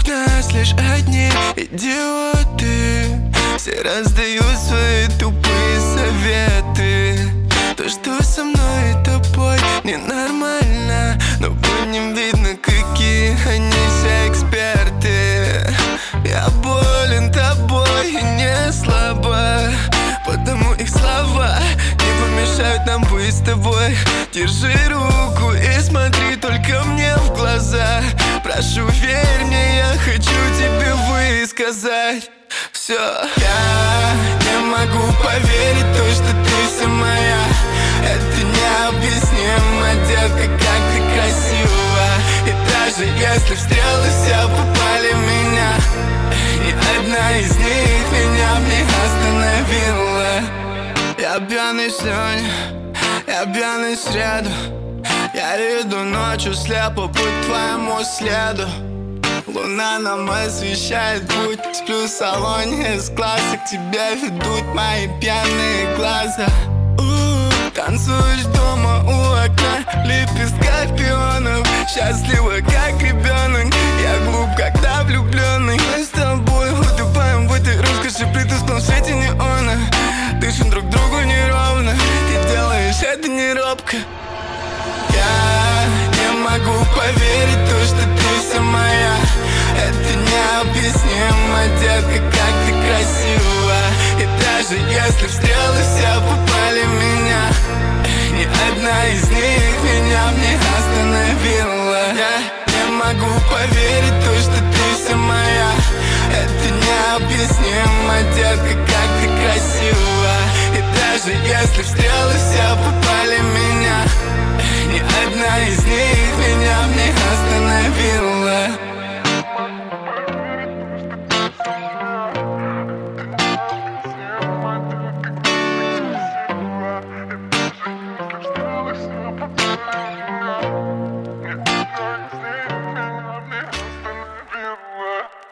Вокруг нас лишь одни идиоты, все раздают свои тупые советы. То, что со мной и тобой ненормально, но по ним видно, какие они все эксперты. Я болен тобой и не слабо, потому их слова не помешают нам быть с тобой. Держи руку и смотри только мне в глаза. Прошу, верь мне, я хочу тебе высказать все. Я не могу поверить в то, что ты вся моя. Это необъяснимо, детка, как ты красива. И даже если стрелы все попали в меня, ни одна из них меня б не остановила. Я пьяный сегодня, я пьяный в среду. Я иду ночью слепо по твоему следу. Луна нам освещает путь. Сплю в салоне с класса, к тебе ведут мои пьяные глаза. Танцуешь дома у окна, лепестка пиона.